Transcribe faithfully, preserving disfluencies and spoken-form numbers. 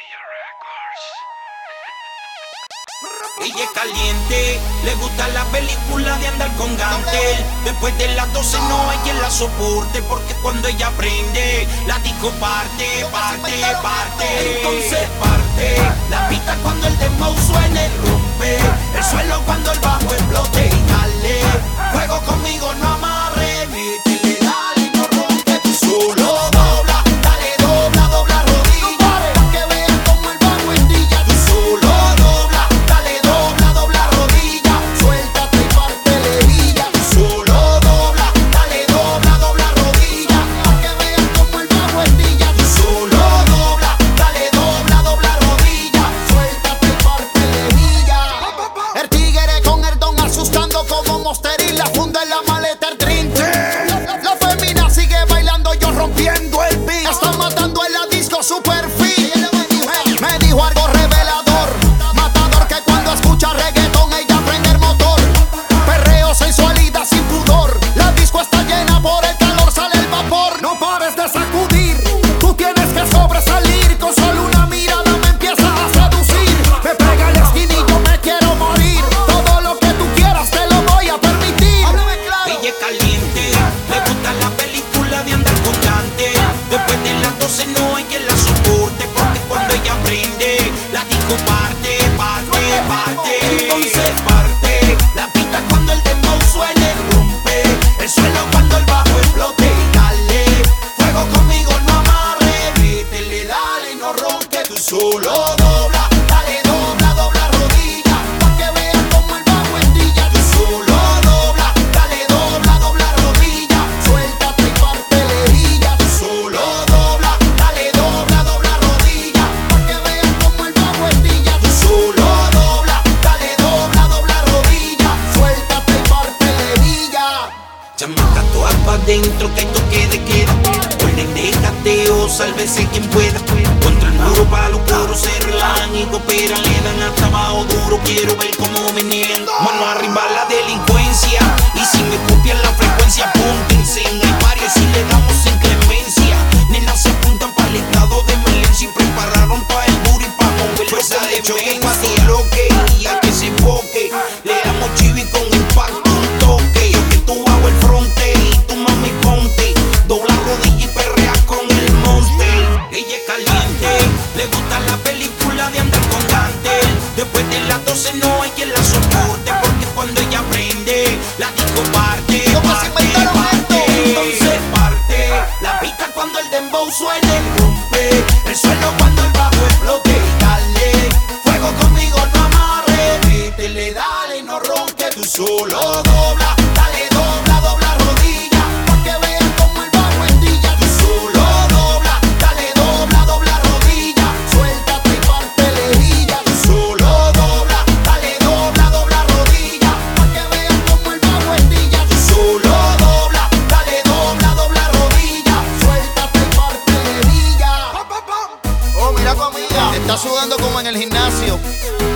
Ella es caliente, le gusta la película de andar con Gantel. Después de las doce no hay quien la soporte, porque cuando ella prende, la disco parte, parte, parte. Entonces parte, la pista cuando el dembow suene, rompe el suelo cuando el bajo explote y dale. Juego conmigo, no amarre, métele, dale, no rompe, tú solo dobla, dale, dobla, dobla rodilla, pa' que veas como el bajo estilla. Tú solo dobla, dale, dobla, dobla rodilla, suéltate y parte lejilla. Tú solo dobla, dale, dobla, dobla rodilla, pa' que veas como el bajo estilla. Tú solo dobla, dale, dobla, dobla rodilla, suéltate y parte lejilla. El tigre con el don asustando como Monster y la funda en la maleta el drink. La, la femina sigue bailando, yo rompiendo el beat. Está matando en la disco super fit. Me dijo algo revelador, matador, que cuando escucha reggaetón ella prende el motor. Perreo, sensualidad sin pudor. La disco está llena, por el calor sale el vapor. No pares de sacudir, tú tienes que sobresalir. Con solo una mirada me empiezas a seducir. Me pega el esquinillo, me quiero morir. Todo lo que tú quieras te lo voy a permitir. Ella es caliente, le gusta la película de andar con Dante. Después de las doce no hay quien la soporte, porque cuando ella prende, la disco parte, parte, parte. Entonces parte, la pista cuando el dembow suene, rompe el suelo cuando el bajo explote y dale. Fuego conmigo, no amarre, métele, dale, no rompe, tú solo dobla, dale, dobla, dobla rodilla, pa' que veas como el bajo estilla. Tú solo dobla, dale, dobla, dobla rodilla, suéltate y parte lejilla. Tú solo dobla, dale, dobla, dobla rodilla, pa' que veas como el bajo estilla. Tú solo dobla, dale, dobla, dobla rodilla, Suéltate y parte lejilla. chamaca todas pa' dentro, que esto quede, queda. Orden de cateo, sálvese quien pueda. Contra el muro pa' los coros se relajan y cooperan, le dan hasta abajo duro. Quiero ver cómo venían. Mano arriba la delincuencia, y si me copian la frecuencia, apúntense. Hay varios y le damos inclemencia. Nenas se apuntan para el estado de emergencia y prepararon pa' el booty pa' mover fuerza de choque pa' que loque y a que se enfoque. Le damos chivi con impacto, un toque. Yo que tú hago el fronte y tu mami ponte. Dobla rodilla y perrea con el monster. Ella es caliente, le gusta la película de andar con Gantel. Después de las doce no hay quien la soporte, porque cuando ella prende, la disco parte, Yo parte, casi me entero parte. esto. Entonces parte, la pista cuando el dembow suene, rompe el suelo cuando el bajo explote y dale. Fuego conmigo, no amarre, métele, dale, no rompe, tú solo dobla, dale, dobla, dobla rodilla, pa' que veas como el bajo estilla. Tú solo dobla, dale, dobla, dobla rodilla, Suéltate y parte lejilla. tú solo dobla, dale, dobla, dobla rodilla, Pa' que veas como el bajo estilla. tú solo dobla, dale, dobla, dobla rodilla. Suéltate y parte lejilla. Oh, mira tu amiga, está sudando como en el gimnasio.